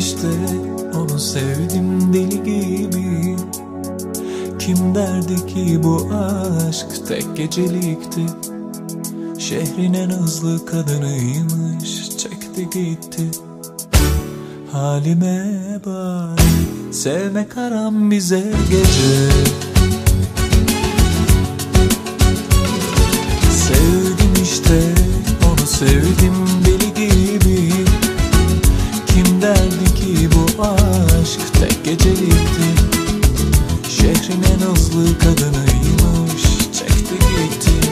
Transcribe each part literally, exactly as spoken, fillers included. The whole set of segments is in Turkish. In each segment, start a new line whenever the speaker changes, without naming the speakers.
işte, onu sevdim deli gibi. Kim derdi ki bu aşk tek gecelikti? Şehrin en hızlı kadınıymış, çekti gitti. Halime bak, sevmek haram bize gece. Sevdim işte, onu sevdim deli gibi. Kim derdi ki bu aşk tek gecelikti? Şehrin en hızlı kadınıymış, çekti gitti.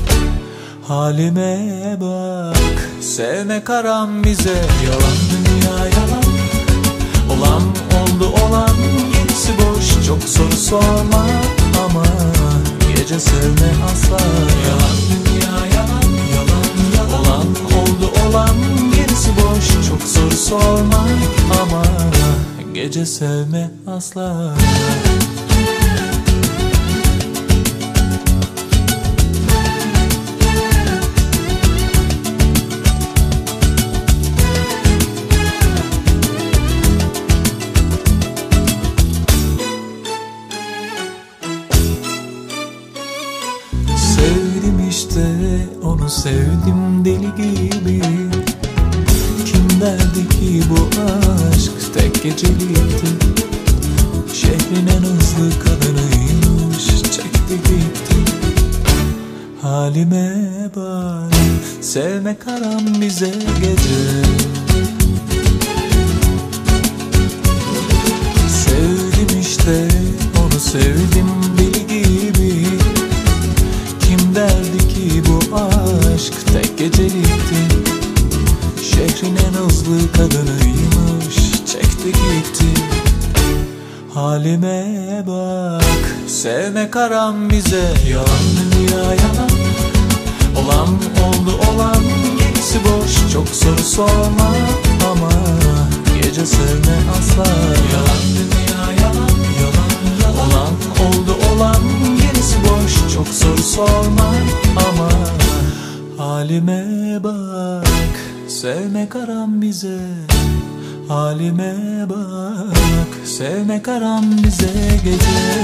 Halime bak, sevmek haram bize. Yalan dünya yalan, olan oldu olan, gerisi boş, çok soru sorma ama gece sevme asla. Yalan dünya yalan, yalan yalan, olan oldu olan, gerisi boş, çok soru sorma ama gece sevme asla. Sevdim işte, onu sevdim deli gibi. Kim derdi ki bu aşk tek gecelikti? Şehrin en hızlı kadınıymış, çekti gitti. Halime bak, sevmek haram bize gece. Sevdim işte, onu sevdim deli gibi. Kim derdi ki bu aşk tek gecelikti? Şehrin en hızlı kadınıymış, çekti gitti. Halime bak, sevmek haram bize. Yalan dünya yalan, olan oldu olan, gerisi boş, çok soru sorma ama gece sevme asla. Yalan dünya yalan, yalan yalan, olan oldu olan, gerisi boş, çok soru sorma ama halime bak, sevmek haram bize. Halime bak, sevmek haram bize gece.